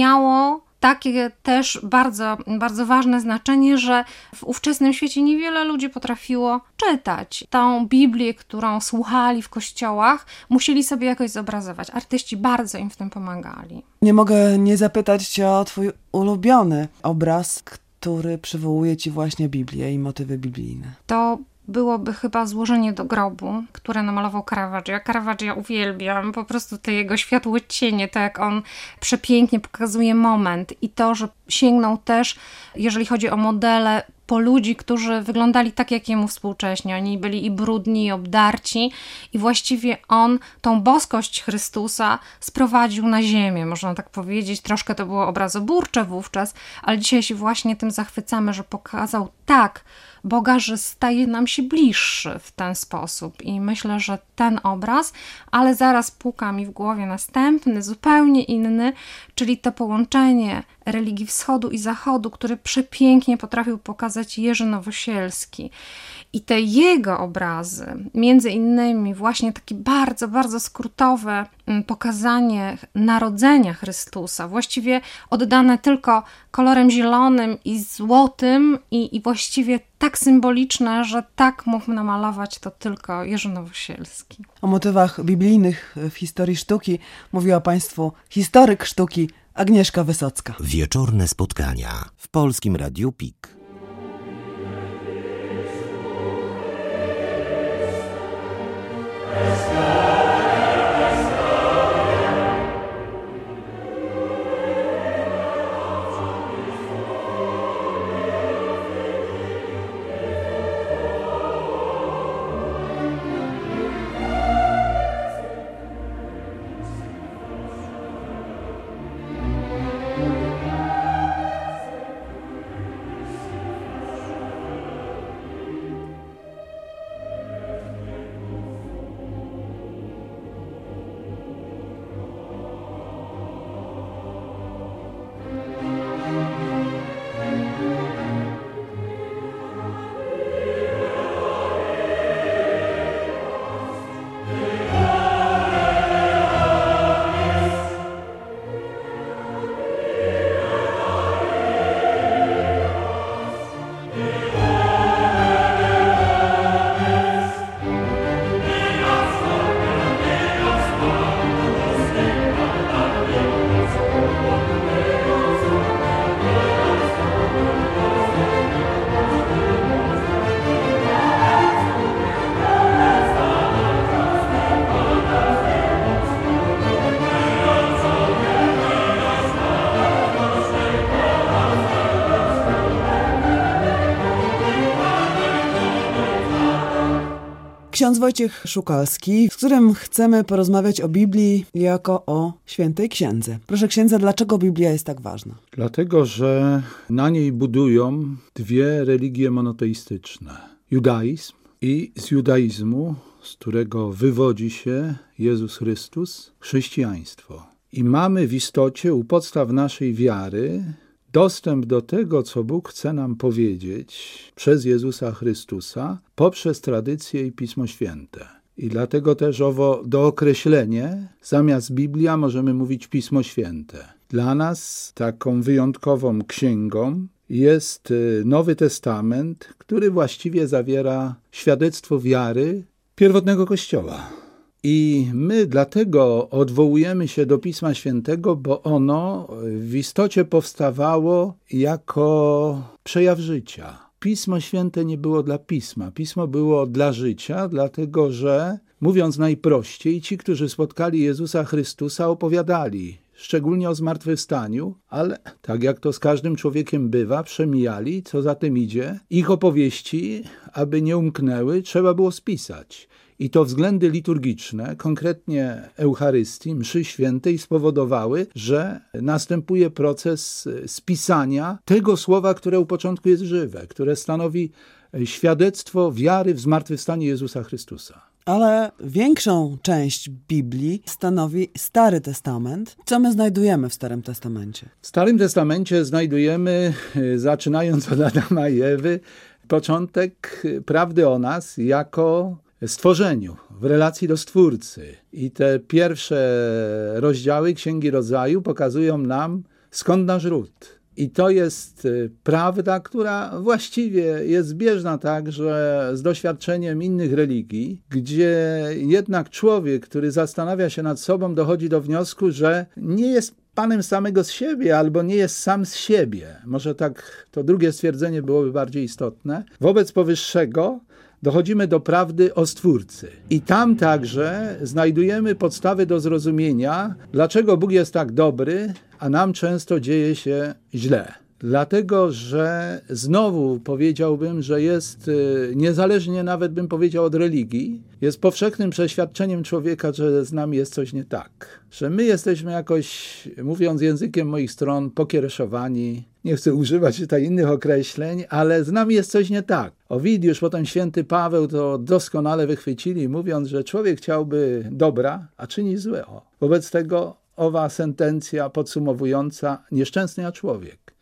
miało takie też bardzo, bardzo ważne znaczenie, że w ówczesnym świecie niewiele ludzi potrafiło czytać. Tą Biblię, którą słuchali w kościołach, musieli sobie jakoś zobrazować. Artyści bardzo im w tym pomagali. Nie mogę nie zapytać cię o twój ulubiony obraz, który przywołuje ci właśnie Biblię i motywy biblijne. To byłoby chyba Złożenie do grobu, które namalował Caravaggio. Caravaggio uwielbiam, po prostu te jego światłe cienie, to jak on przepięknie pokazuje moment i to, że sięgnął też, jeżeli chodzi o modele, po ludzi, którzy wyglądali tak jak jemu współcześnie. Oni byli i brudni, i obdarci i właściwie on tą boskość Chrystusa sprowadził na ziemię, można tak powiedzieć. Troszkę to było obrazoburcze wówczas, ale dzisiaj się właśnie tym zachwycamy, że pokazał tak Boga, że staje nam się bliższy w ten sposób i myślę, że ten obraz, ale zaraz puka mi w głowie następny, zupełnie inny, czyli to połączenie religii wschodu i zachodu, który przepięknie potrafił pokazać Jerzy Nowosielski. I te jego obrazy, między innymi właśnie takie bardzo, bardzo skrótowe pokazanie narodzenia Chrystusa, właściwie oddane tylko kolorem zielonym i złotym i, i właściwie tak symboliczne, że tak mógł namalować to tylko Jerzy Nowosielski. O motywach biblijnych w historii sztuki mówiła Państwu historyk sztuki Agnieszka Wysocka. Wieczorne spotkania w Polskim Radiu Pik. Ksiądz Wojciech Szukalski, z którym chcemy porozmawiać o Biblii jako o świętej księdze. Proszę księdza, dlaczego Biblia jest tak ważna? Dlatego, że na niej budują dwie religie monoteistyczne. Judaizm i z judaizmu, z którego wywodzi się Jezus Chrystus, chrześcijaństwo. I mamy w istocie u podstaw naszej wiary dostęp do tego, co Bóg chce nam powiedzieć przez Jezusa Chrystusa, poprzez tradycję i Pismo Święte. I dlatego też owo dookreślenie, zamiast Biblia możemy mówić Pismo Święte. Dla nas taką wyjątkową księgą jest Nowy Testament, który właściwie zawiera świadectwo wiary pierwotnego Kościoła. I my dlatego odwołujemy się do Pisma Świętego, bo ono w istocie powstawało jako przejaw życia. Pismo Święte nie było dla Pisma. Pismo było dla życia, dlatego że, mówiąc najprościej, ci, którzy spotkali Jezusa Chrystusa, opowiadali, szczególnie o zmartwychwstaniu, ale tak jak to z każdym człowiekiem bywa, przemijali, co za tym idzie. Ich opowieści, aby nie umknęły, trzeba było spisać. I to względy liturgiczne, konkretnie Eucharystii, mszy świętej, spowodowały, że następuje proces spisania tego słowa, które u początku jest żywe, które stanowi świadectwo wiary w zmartwychwstanie Jezusa Chrystusa. Ale większą część Biblii stanowi Stary Testament. Co my znajdujemy w Starym Testamencie? W Starym Testamencie znajdujemy, zaczynając od Adama i Ewy, początek prawdy o nas jako stworzeniu, w relacji do Stwórcy. I te pierwsze rozdziały Księgi Rodzaju pokazują nam, skąd nasz ród. I to jest prawda, która właściwie jest zbieżna także z doświadczeniem innych religii, gdzie jednak człowiek, który zastanawia się nad sobą, dochodzi do wniosku, że nie jest panem samego z siebie, albo nie jest sam z siebie. Może tak to drugie stwierdzenie byłoby bardziej istotne. Wobec powyższego dochodzimy do prawdy o Stwórcy. I tam także znajdujemy podstawy do zrozumienia, dlaczego Bóg jest tak dobry, a nam często dzieje się źle. Dlatego, że znowu powiedziałbym, że jest, niezależnie nawet bym powiedział od religii, jest powszechnym przeświadczeniem człowieka, że z nami jest coś nie tak. Że my jesteśmy jakoś, mówiąc językiem moich stron, pokiereszowani. Nie chcę używać tutaj innych określeń, ale z nami jest coś nie tak. Owidiusz, potem święty Paweł to doskonale wychwycili, mówiąc, że człowiek chciałby dobra, a czyni złego. Wobec tego owa sentencja podsumowująca: nieszczęsny ja człowiek.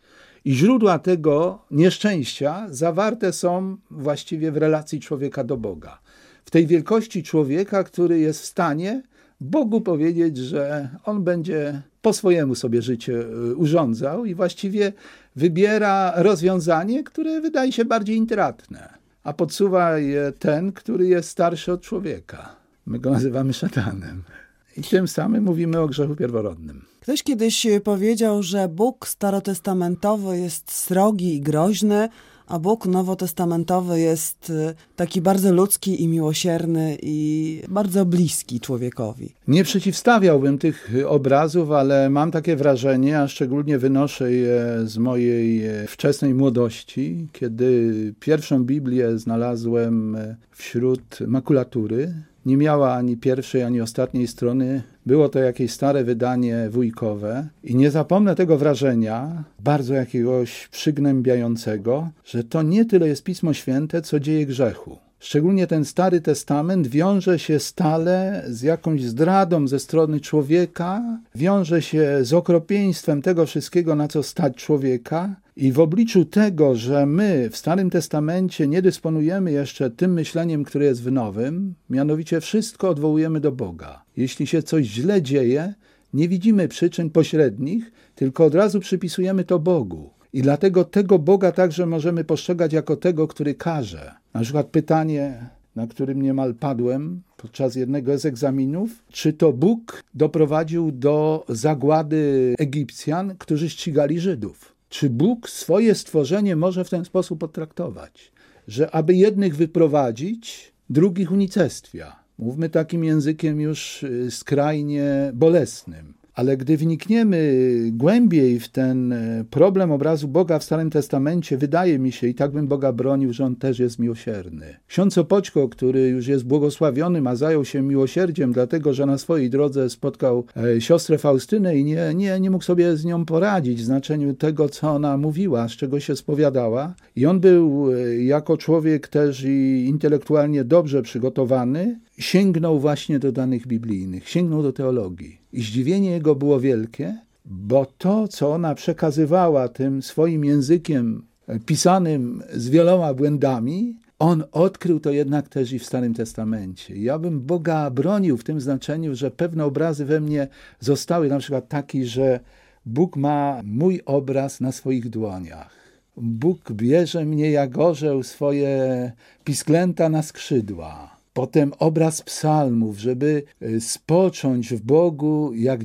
I źródła tego nieszczęścia zawarte są właściwie w relacji człowieka do Boga. W tej wielkości człowieka, który jest w stanie Bogu powiedzieć, że on będzie po swojemu sobie życie urządzał i właściwie wybiera rozwiązanie, które wydaje się bardziej intratne, a podsuwa je ten, który jest starszy od człowieka. My go nazywamy szatanem. I tym samym mówimy o grzechu pierworodnym. Ktoś kiedyś powiedział, że Bóg starotestamentowy jest srogi i groźny, a Bóg nowotestamentowy jest taki bardzo ludzki i miłosierny i bardzo bliski człowiekowi. Nie przeciwstawiałbym tych obrazów, ale mam takie wrażenie, a szczególnie wynoszę je z mojej wczesnej młodości, kiedy pierwszą Biblię znalazłem wśród makulatury. Nie miała ani pierwszej, ani ostatniej strony. Było to jakieś stare wydanie wujkowe i nie zapomnę tego wrażenia, bardzo jakiegoś przygnębiającego, że to nie tyle jest Pismo Święte, co dzieje grzechu. Szczególnie ten Stary Testament wiąże się stale z jakąś zdradą ze strony człowieka, wiąże się z okropieństwem tego wszystkiego, na co stać człowieka. I w obliczu tego, że my w Starym Testamencie nie dysponujemy jeszcze tym myśleniem, które jest w Nowym, mianowicie wszystko odwołujemy do Boga. Jeśli się coś źle dzieje, nie widzimy przyczyn pośrednich, tylko od razu przypisujemy to Bogu. I dlatego tego Boga także możemy postrzegać jako tego, który karze. Na przykład pytanie, na którym niemal padłem podczas jednego z egzaminów, czy to Bóg doprowadził do zagłady Egipcjan, którzy ścigali Żydów. Czy Bóg swoje stworzenie może w ten sposób potraktować, że aby jednych wyprowadzić, drugich unicestwia. Mówmy takim językiem już skrajnie bolesnym. Ale gdy wnikniemy głębiej w ten problem obrazu Boga w Starym Testamencie, wydaje mi się, i tak bym Boga bronił, że On też jest miłosierny. Ksiądz Opoćko, który już jest błogosławionym, a zajął się miłosierdziem, dlatego że na swojej drodze spotkał siostrę Faustynę i nie, nie, nie mógł sobie z nią poradzić w znaczeniu tego, co ona mówiła, z czego się spowiadała. I on był jako człowiek też i intelektualnie dobrze przygotowany, sięgnął właśnie do danych biblijnych, sięgnął do teologii. I zdziwienie jego było wielkie, bo to, co ona przekazywała tym swoim językiem pisanym z wieloma błędami, on odkrył to jednak też i w Starym Testamencie. Ja bym Boga bronił w tym znaczeniu, że pewne obrazy we mnie zostały, na przykład taki, że Bóg ma mój obraz na swoich dłoniach. Bóg bierze mnie jak orzeł swoje pisklęta na skrzydła. Potem obraz psalmów, żeby spocząć w Bogu jak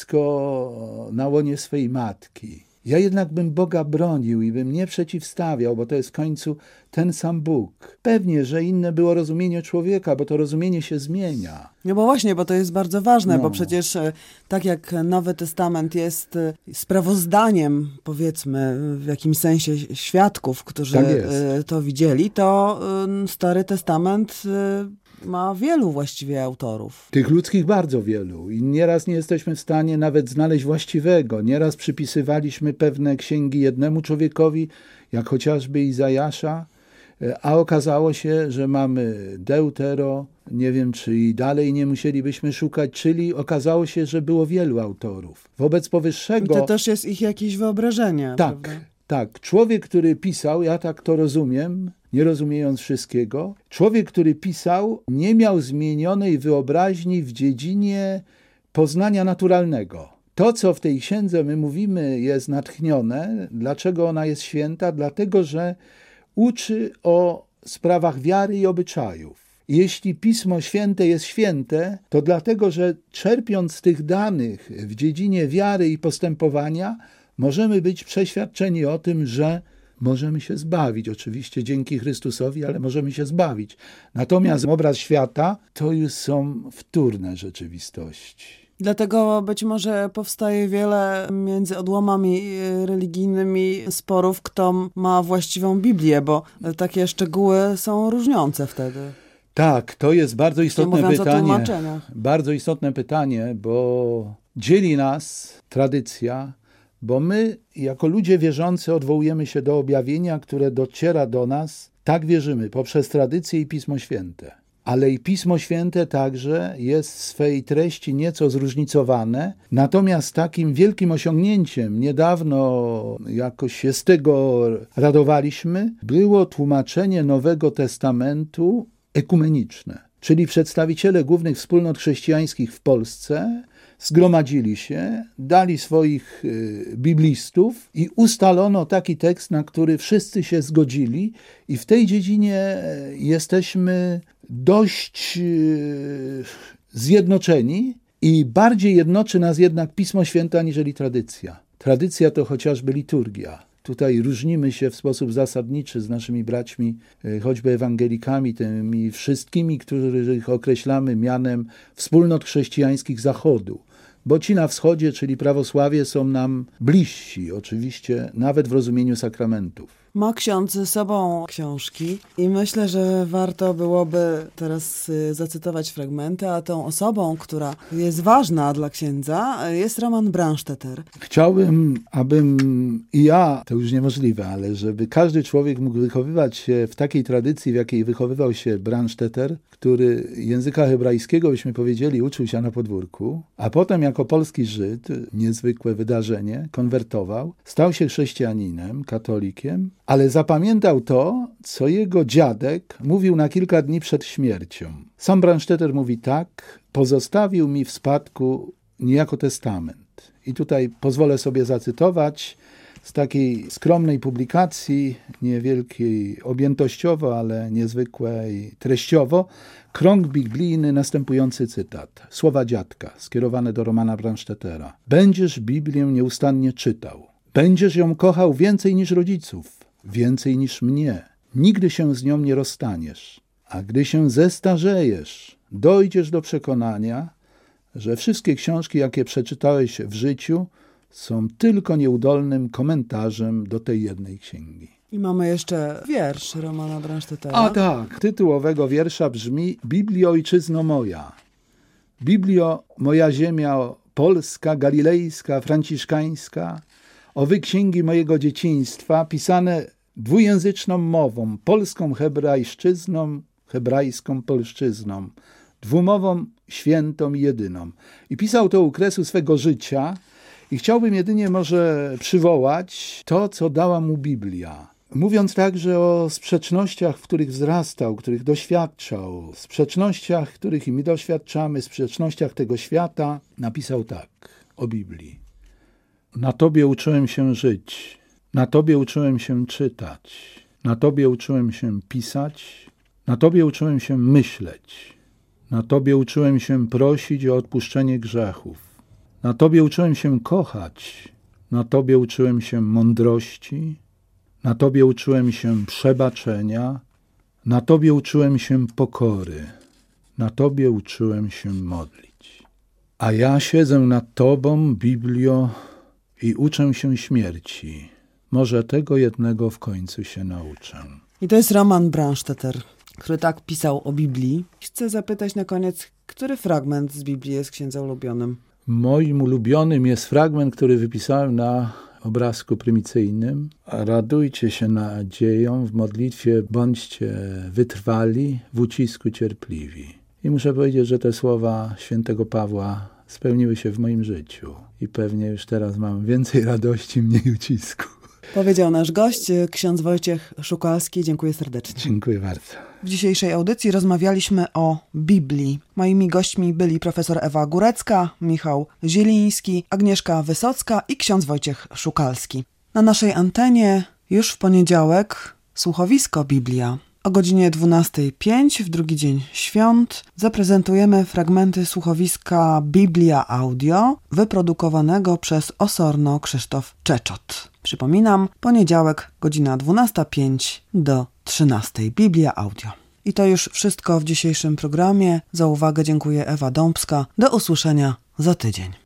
dziecko na łonie swej matki. Ja jednak bym Boga bronił i bym nie przeciwstawiał, bo to jest w końcu ten sam Bóg. Pewnie, że inne było rozumienie człowieka, bo to rozumienie się zmienia. No bo właśnie, bo to jest bardzo ważne, No. bo przecież tak jak Nowy Testament jest sprawozdaniem, powiedzmy, w jakimś sensie świadków, którzy Tak jest. to widzieli, to Stary Testament ma wielu właściwie autorów. Tych ludzkich bardzo wielu i nieraz nie jesteśmy w stanie nawet znaleźć właściwego. Nieraz przypisywaliśmy pewne księgi jednemu człowiekowi, jak chociażby Izajasza, a okazało się, że mamy Deutero, nie wiem, czy i dalej nie musielibyśmy szukać, czyli okazało się, że było wielu autorów. Wobec powyższego... I to też jest ich jakieś wyobrażenie. Tak, prawda? tak. Człowiek, który pisał, ja tak to rozumiem, nie rozumiejąc wszystkiego, człowiek, który pisał, nie miał zmienionej wyobraźni w dziedzinie poznania naturalnego. To, co w tej księdze my mówimy, jest natchnione. Dlaczego ona jest święta? Dlatego, że uczy o sprawach wiary i obyczajów. Jeśli Pismo Święte jest święte, to dlatego, że czerpiąc z tych danych w dziedzinie wiary i postępowania, możemy być przeświadczeni o tym, że możemy się zbawić. Oczywiście dzięki Chrystusowi, ale możemy się zbawić. Natomiast obraz świata to już są wtórne rzeczywistości. Dlatego być może powstaje wiele między odłamami religijnymi sporów, kto ma właściwą Biblię, bo takie szczegóły są różniące wtedy. Tak, to jest bardzo istotne Nie mówiąc o pytanie. tłumaczeniach. Bardzo istotne pytanie, bo dzieli nas tradycja, bo my jako ludzie wierzący odwołujemy się do objawienia, które dociera do nas. Tak wierzymy, poprzez tradycję i Pismo Święte. ale i Pismo Święte także jest w swej treści nieco zróżnicowane. Natomiast takim wielkim osiągnięciem, niedawno jakoś się z tego radowaliśmy, było tłumaczenie Nowego Testamentu ekumeniczne. Czyli przedstawiciele głównych wspólnot chrześcijańskich w Polsce zgromadzili się, dali swoich biblistów i ustalono taki tekst, na który wszyscy się zgodzili, i w tej dziedzinie jesteśmy dość zjednoczeni i bardziej jednoczy nas jednak Pismo Święte aniżeli tradycja. Tradycja to chociażby liturgia. Tutaj różnimy się w sposób zasadniczy z naszymi braćmi, choćby ewangelikami, tymi wszystkimi, których określamy mianem wspólnot chrześcijańskich Zachodu. Bo ci na wschodzie, czyli prawosławie, są nam bliżsi, oczywiście, nawet w rozumieniu sakramentów. Ma ksiądz ze sobą książki i myślę, że warto byłoby teraz zacytować fragmenty, a tą osobą, która jest ważna dla księdza, jest Roman Brandstetter. Chciałbym, abym i ja, to już niemożliwe, ale żeby każdy człowiek mógł wychowywać się w takiej tradycji, w jakiej wychowywał się Brandstetter, który języka hebrajskiego, byśmy powiedzieli, uczył się na podwórku, a potem jako polski Żyd, niezwykłe wydarzenie, konwertował, stał się chrześcijaninem, katolikiem, ale zapamiętał to, co jego dziadek mówił na kilka dni przed śmiercią. Sam Brandstetter mówi tak: pozostawił mi w spadku niejako testament. I tutaj pozwolę sobie zacytować z takiej skromnej publikacji, niewielkiej objętościowo, ale niezwykłej treściowo, krąg biblijny, następujący cytat. Słowa dziadka skierowane do Romana Brandstettera. Będziesz Biblię nieustannie czytał. Będziesz ją kochał więcej niż rodziców, więcej niż mnie. Nigdy się z nią nie rozstaniesz. A gdy się zestarzejesz, dojdziesz do przekonania, że wszystkie książki, jakie przeczytałeś w życiu, są tylko nieudolnym komentarzem do tej jednej księgi. I mamy jeszcze wiersz Romana Brandstettera. A tak, tytuł owego wiersza brzmi: Biblio, ojczyzno moja. Biblio, moja ziemia polska, galilejska, franciszkańska, owy księgi mojego dzieciństwa, pisane dwujęzyczną mową, polską hebrajszczyzną, hebrajską polszczyzną, dwumową, świętą i jedyną. I pisał to u kresu swego życia i chciałbym jedynie może przywołać to, co dała mu Biblia. Mówiąc także o sprzecznościach, w których wzrastał, których doświadczał, sprzecznościach, których i my doświadczamy, sprzecznościach tego świata, napisał tak o Biblii. Na Tobie uczyłem się żyć, na Tobie uczyłem się czytać, na Tobie uczyłem się pisać, na Tobie uczyłem się myśleć, na Tobie uczyłem się prosić o odpuszczenie grzechów, na Tobie uczyłem się kochać, na Tobie uczyłem się mądrości, na Tobie uczyłem się przebaczenia, na Tobie uczyłem się pokory, na Tobie uczyłem się modlić. A ja siedzę nad Tobą, Biblio, i uczę się śmierci. Może tego jednego w końcu się nauczę. I to jest Roman Brandstetter, który tak pisał o Biblii. Chcę zapytać na koniec, który fragment z Biblii jest księdza ulubionym? Moim ulubionym jest fragment, który wypisałem na obrazku prymicyjnym. Radujcie się nadzieją, w modlitwie bądźcie wytrwali, w ucisku cierpliwi. I muszę powiedzieć, że te słowa świętego Pawła spełniły się w moim życiu. I pewnie już teraz mam więcej radości, mniej ucisku. Powiedział nasz gość, ksiądz Wojciech Szukalski. Dziękuję serdecznie. Dziękuję bardzo. W dzisiejszej audycji rozmawialiśmy o Biblii. Moimi gośćmi byli profesor Ewa Górecka, Michał Zieliński, Agnieszka Wysocka i ksiądz Wojciech Szukalski. Na naszej antenie już w poniedziałek słuchowisko Biblia. O godzinie dwunastej pięć w drugi dzień świąt zaprezentujemy fragmenty słuchowiska Biblia Audio wyprodukowanego przez Osorno Krzysztof Czeczot. Przypominam, poniedziałek, godzina dwunasta pięć do trzynastej. Biblia Audio. I to już wszystko w dzisiejszym programie. Za uwagę dziękuję Ewa Dąbska. Do usłyszenia za tydzień.